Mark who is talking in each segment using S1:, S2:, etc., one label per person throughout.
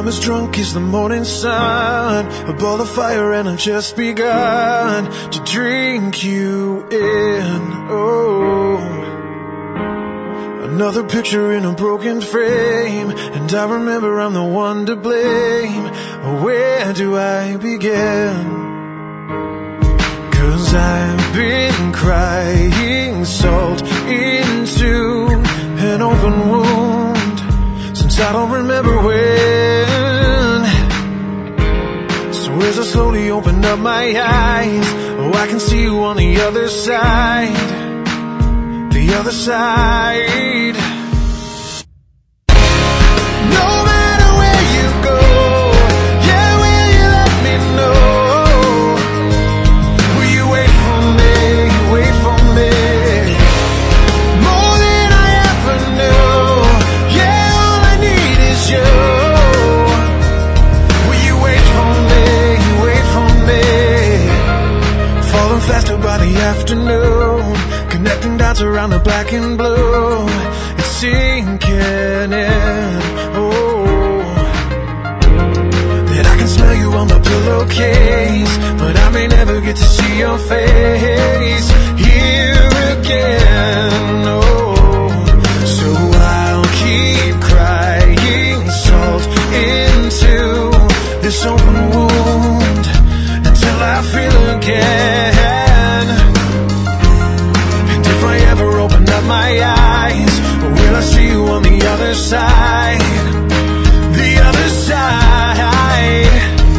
S1: I'm as drunk as the morning sun, a ball of fire, and I've just begun to drink you in. Oh, another picture in a broken frame, and I remember I'm the one to blame. Where do I begin? 'Cause I've been crying salt into an open wound since I don't remember when. So as I slowly open up my eyes, oh, I can see you on the other side. The other side. No matter where you go, yeah, will you let me know? Will you wait for me, wait for me? More than I ever knew, yeah, all I need is you. Will you wait for me, wait for me? Falling faster by the afternoon, connecting dots around the black and blue. It's sinking in, oh, that I can smell you on my pillowcase, but I may never get to see your face here again, oh. So I'll keep crying salt into this open wound until I feel again. If I ever open up my eyes, will I see you on the other side? The other side.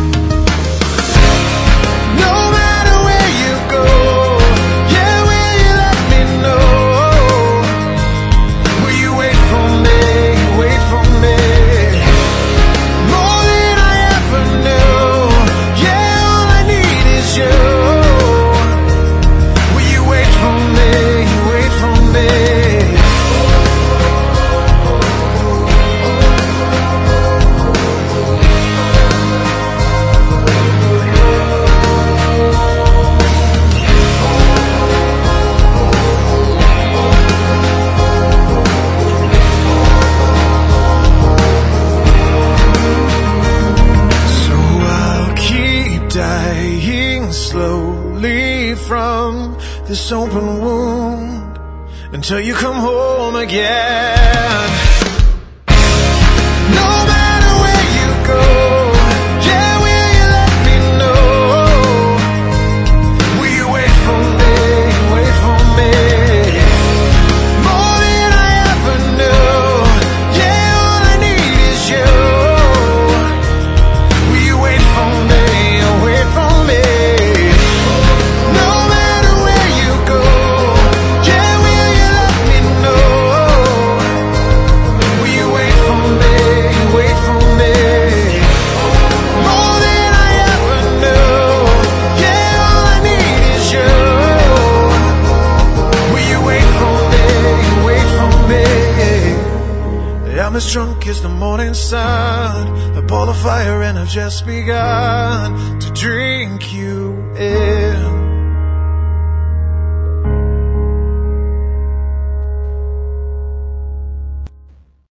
S1: No matter where you go, yeah, will you let me know? Will you wait for me, wait for me? More than I ever knew, yeah, all I need is you. Will you wait for me? Dying slowly from this open wound until you come home again. No matter where you go, yeah, will you let me know? Will you wait for me, wait for me? More than I ever knew, yeah, all I need is you. Will you wait for me? I'm as drunk as the morning sun, a ball of fire, and I've just begun to drink you in.